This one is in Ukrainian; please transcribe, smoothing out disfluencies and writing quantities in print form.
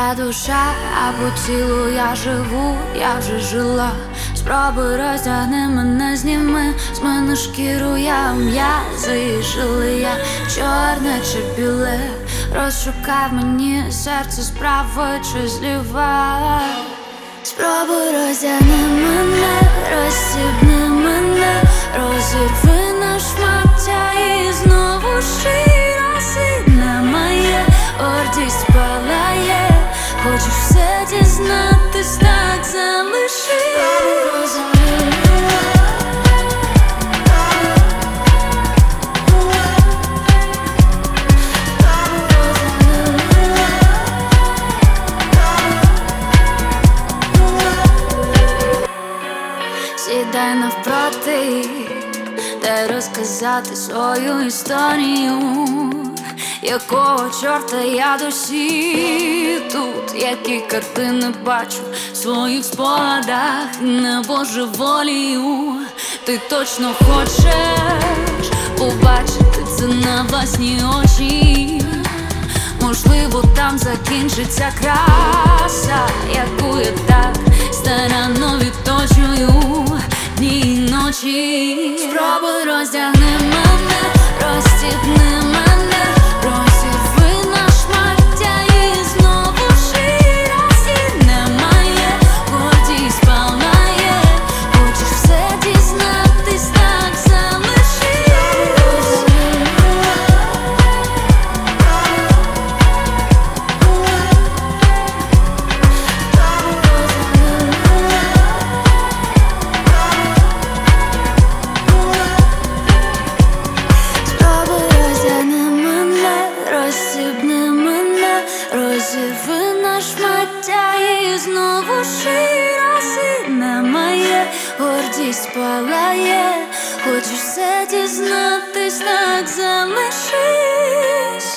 твоя душа, а по тілу я живу, я вже жила. Спробуй роздягни мене, зніми з мене шкіру, я м'язи жили, я чорне чи біле. Розшукай мені серце справа чи зліва. Спробуй роздягни мене, розстібни мене, розірви на шмаття і знову раз і немає, гордість палає. Хочеш все дізнатись, так залиши. Сідай навпроти, дай розказати свою історію. Якого чорта я досі тут, які картини бачу в своїх спогадах, не божеволію. Ти точно хочеш побачити це на власні очі. Можливо, там закінчиться краса, яку я так старанно відточую дні і ночі. Спробуй роздягни мене, розстібни мене, розірви на шмаття і знову раз і немає, гордість палає. Хочеш все дізнатись, так залишись. Розстібни мене, розірви на шмаття і знову раз і немає, гордість палає. Хочеш все дізнатись, так залишись.